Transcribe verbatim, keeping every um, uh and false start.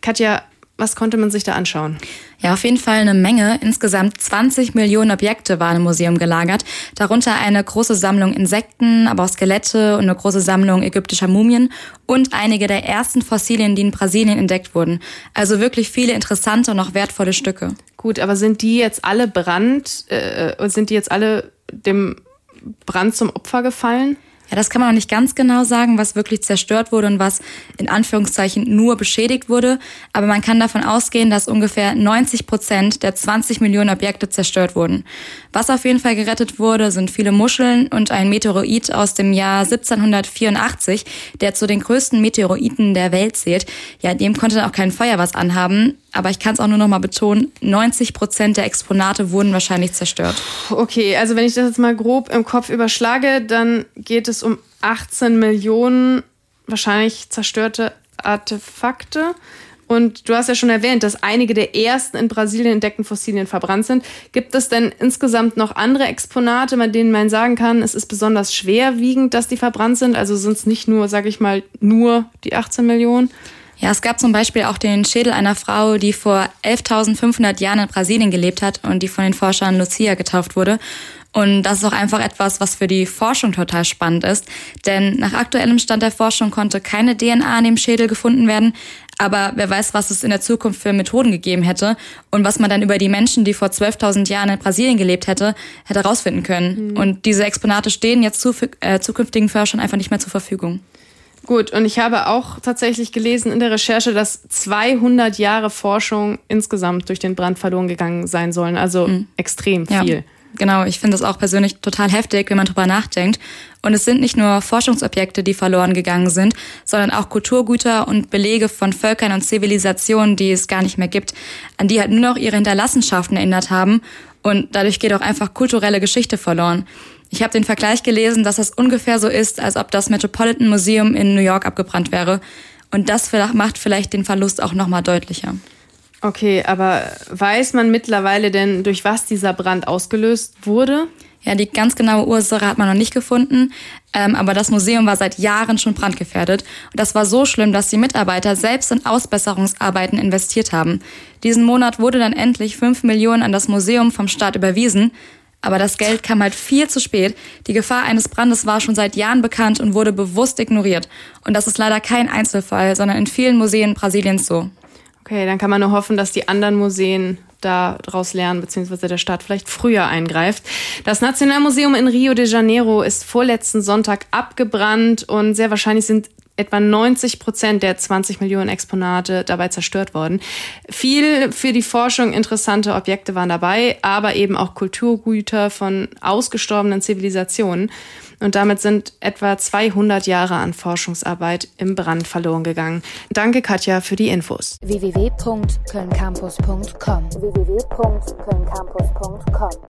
Katja, was konnte man sich da anschauen? Ja, auf jeden Fall eine Menge. Insgesamt zwanzig Millionen Objekte waren im Museum gelagert. Darunter eine große Sammlung Insekten, aber auch Skelette und eine große Sammlung ägyptischer Mumien und einige der ersten Fossilien, die in Brasilien entdeckt wurden. Also wirklich viele interessante und auch wertvolle Stücke. Gut, aber sind die jetzt alle Brand, äh, sind die jetzt alle dem Brand zum Opfer gefallen? Ja, das kann man noch nicht ganz genau sagen, was wirklich zerstört wurde und was in Anführungszeichen nur beschädigt wurde. Aber man kann davon ausgehen, dass ungefähr neunzig Prozent der zwanzig Millionen Objekte zerstört wurden. Was auf jeden Fall gerettet wurde, sind viele Muscheln und ein Meteorit aus dem Jahr siebzehnhundertvierundachtzig, der zu den größten Meteoriten der Welt zählt. Ja, dem konnte auch kein Feuer was anhaben. Aber ich kann es auch nur noch mal betonen, neunzig Prozent der Exponate wurden wahrscheinlich zerstört. Okay, also wenn ich das jetzt mal grob im Kopf überschlage, dann geht es um achtzehn Millionen wahrscheinlich zerstörte Artefakte. Und du hast ja schon erwähnt, dass einige der ersten in Brasilien entdeckten Fossilien verbrannt sind. Gibt es denn insgesamt noch andere Exponate, bei denen man sagen kann, es ist besonders schwerwiegend, dass die verbrannt sind? Also sind es nicht nur, sage ich mal, nur die achtzehn Millionen? Ja, es gab zum Beispiel auch den Schädel einer Frau, die vor elftausendfünfhundert Jahren in Brasilien gelebt hat und die von den Forschern Lucia getauft wurde. Und das ist auch einfach etwas, was für die Forschung total spannend ist. Denn nach aktuellem Stand der Forschung konnte keine D N A in dem Schädel gefunden werden. Aber wer weiß, was es in der Zukunft für Methoden gegeben hätte und was man dann über die Menschen, die vor zwölftausend Jahren in Brasilien gelebt hätte, hätte herausfinden können. Mhm. Und diese Exponate stehen jetzt zu, äh, zukünftigen Forschern einfach nicht mehr zur Verfügung. Gut, und ich habe auch tatsächlich gelesen in der Recherche, dass zweihundert Jahre Forschung insgesamt durch den Brand verloren gegangen sein sollen. Also mhm. extrem viel. Ja, genau, ich finde das auch persönlich total heftig, wenn man drüber nachdenkt. Und es sind nicht nur Forschungsobjekte, die verloren gegangen sind, sondern auch Kulturgüter und Belege von Völkern und Zivilisationen, die es gar nicht mehr gibt, an die halt nur noch ihre Hinterlassenschaften erinnert haben. Und dadurch geht auch einfach kulturelle Geschichte verloren. Ich habe den Vergleich gelesen, dass das ungefähr so ist, als ob das Metropolitan Museum in New York abgebrannt wäre. Und das macht vielleicht den Verlust auch nochmal deutlicher. Okay, aber weiß man mittlerweile denn, durch was dieser Brand ausgelöst wurde? Ja, die ganz genaue Ursache hat man noch nicht gefunden, ähm, aber das Museum war seit Jahren schon brandgefährdet. Und das war so schlimm, dass die Mitarbeiter selbst in Ausbesserungsarbeiten investiert haben. Diesen Monat wurde dann endlich fünf Millionen an das Museum vom Staat überwiesen. Aber das Geld kam halt viel zu spät. Die Gefahr eines Brandes war schon seit Jahren bekannt und wurde bewusst ignoriert. Und das ist leider kein Einzelfall, sondern in vielen Museen Brasiliens so. Okay, dann kann man nur hoffen, dass die anderen Museen daraus lernen, beziehungsweise der Staat vielleicht früher eingreift. Das Nationalmuseum in Rio de Janeiro ist vorletzten Sonntag abgebrannt und sehr wahrscheinlich sind etwa neunzig Prozent der zwanzig Millionen Exponate dabei zerstört worden. Viel für die Forschung interessante Objekte waren dabei, aber eben auch Kulturgüter von ausgestorbenen Zivilisationen. Und damit sind etwa zweihundert Jahre an Forschungsarbeit im Brand verloren gegangen. Danke, Katja, für die Infos. w w w punkt köln campus punkt com w w w punkt köln campus punkt com